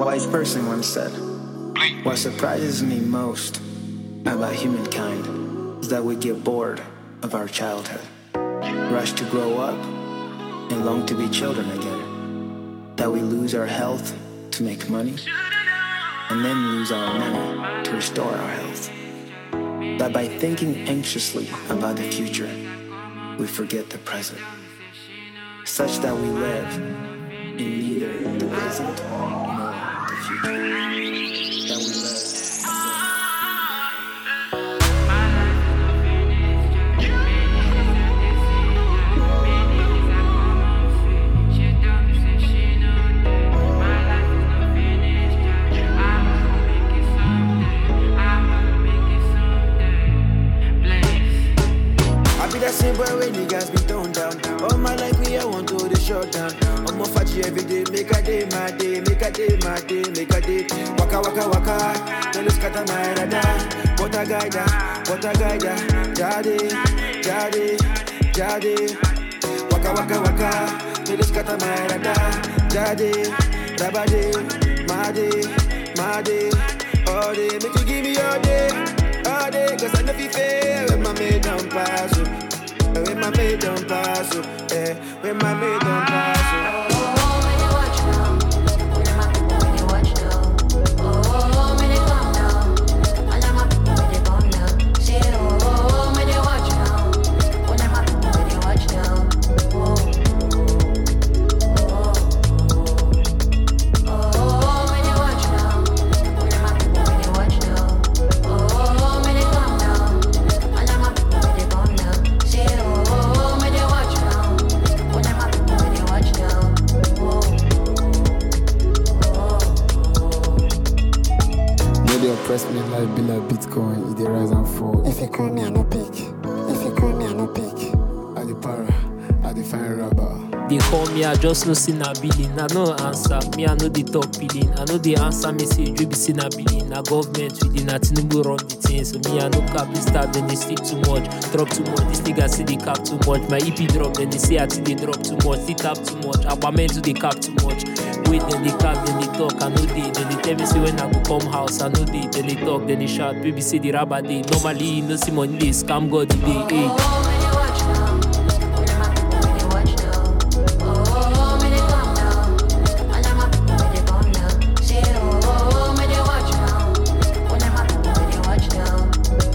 wise person once said, what surprises me most about humankind is that we get bored of our childhood, rush to grow up, and long to be children again. That we lose our health to make money, and then lose our money to restore our health. That by thinking anxiously about the future, we forget the present, such that we live in neither the present nor the future. That we live. When niggas be toned down, all my life we I want to the shut down. I'm off at you every day, make a day my day, make a day my day, make a day. Waka waka waka, tell us scatter my radar. What a guide, jade, jade, jade. Waka waka waka, tell us scatter my radar. Jade, rabade, made, all day. Make you give me all day, 'cause I know you fail when my mate don't pass. When my mate don't pass, when my mate don't pass. When you watch now, when you watch now. When you come down, all of my people when they come down. Say when you watch now, all of my people when they watch now. When you watch now, all of my people when they watch now. When you come down, all of my people when they come down. Say when you watch now, all of my people when they watch now. No, they oppress me like be like Bitcoin, it dey rise and fall. If you call me, I no pick. If you call me, I no pick. I dey para, I dey find rubber. They call me, I just no see na billing. I no answer, me I know the talk billing. I know the answer message, you be see na billing. Na government within a Tinubu run the thing. So me I no cap this start, then they sleep too much, drop too much. This nigga see they cap too much. My EP drop, then they say I think they drop too much. They tap too much, Aquaman to they cap too much. Wait, then they cap, then they talk, I know they. Then they tell me say when I go come house, I know they. Then they talk, then they shout, baby say the rabba day. Normally you no see money, they scam God the day. Hey. When you watch now, all of my people when they watch now. When they come down, all of my people when they come down. Say when they watch now, all of my people when they watch now.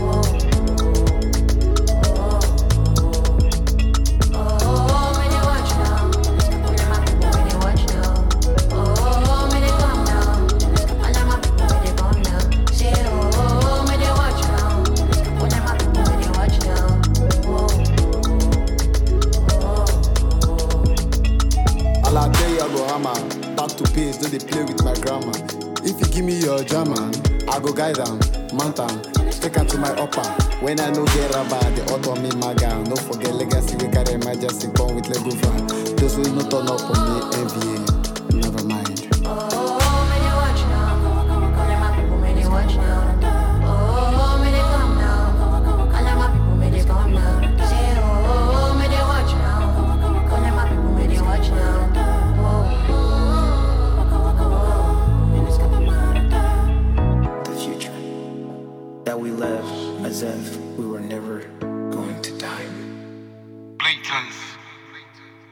When they watch now, all of my people when they watch now. When they come down, all of my people when they come down. Say when they watch now, all of my people when they watch now. All I tell you, I go hammer. Back to pace, don't they play with my grammar. If you give me your German, I go guide them, mount them, take them to my upper. When I no get rubber, the auto me maga. No forget legacy, we carry emergency, come with Lego van. Those who no turn up on me, NVA.